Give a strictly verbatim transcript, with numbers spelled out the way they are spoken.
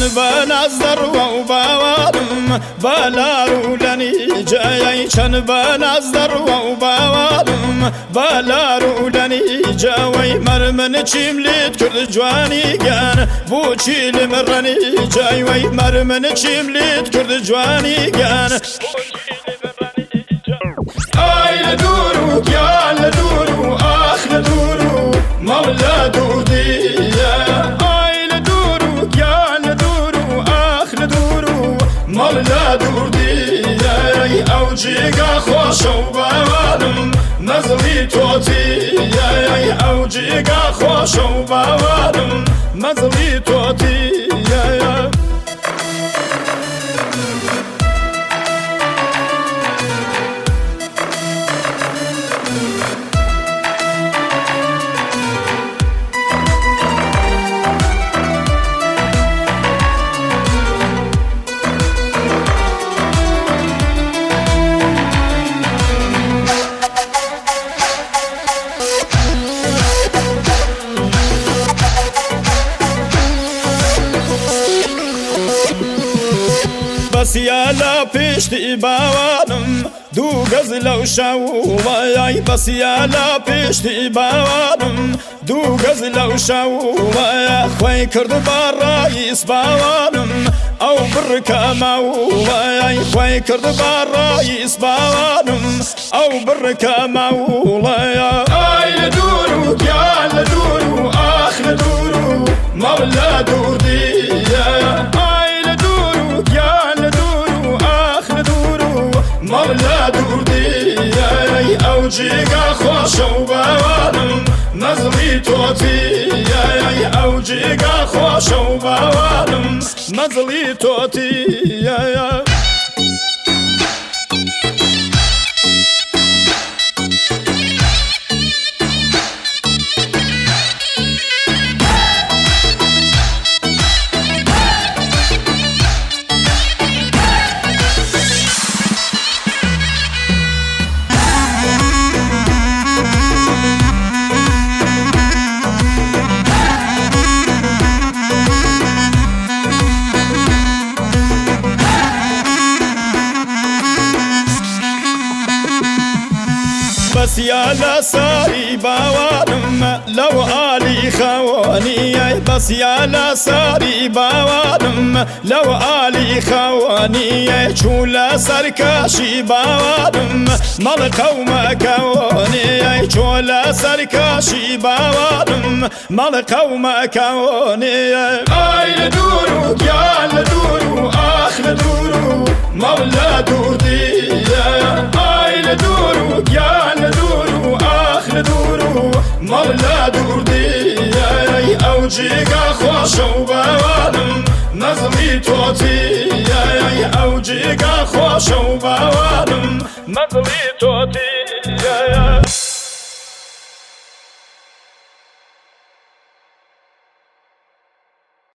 بە نازدەڕ و باوارم بەلار و لەنی جایەی چەند بە نازدەڕ و باوارم بەلار و لەنی جاوەی مەر من چیم لێت کرد جوانی گیان بۆچی لێ مڕەنی جایوەی مەر من چیم لێت کرد جوانی گیان ئای لە دوور و گیان لە دوور و ئاخ لە دوور و مەڵ لە دوور دیە ئای لە دوور و گیان لە دوور و ئاخ لە دوور و مەڵ لە دوور دیە ئەو جێگا خۆشە و باوارم مەزڵی تۆتیە ئەو جێگا خۆشە و باوارم مەزڵی تۆتیە بەسیە لە پشتی باوانم دوو گەز لەو شەوڵەیە بەسیە لە پشتی باوانم دوو گەز لەو شەوڵەیە خۆی کرد بە ڕایس باوانم ئەو بڕکە مەوڵەیە خۆی کرد بە ڕایس باوانم ئەو بڕکە مەوڵەیە ئای لە دوور و گیان لە دوور و ئاخ لە دوور و مەڵ لە دوور دیە مەڵ لە دوور دیە ئەو جێگا خۆشە و باوارم مەزڵی تۆتیە ئەو جێگا خۆشە و باوارم مەزڵی تۆتیە بەسیە لە ساری باوارم لەو ئالی خەوانیە بەسیە لە ساری باوارم لەو ئالی خەوانیە چوو لە سەرکەشی باوارم مەڵ قەومەکەوانیە چۆ لە سەرکەشی باوارم مەڵ قەومەکەوانیە ئای لە دوور و گیان لە دوور و ئاخ لە دوور و مەڵ لە دوور دیە ئای لە دوور و گیان لە دوور و ئاخ لە دوور و مەڵ لە دوور دیە ئەو جێگا خۆشە و باوارم مەزڵی تۆتیە ئەو جێگا خۆشە و باوارم مەزڵی تۆتیە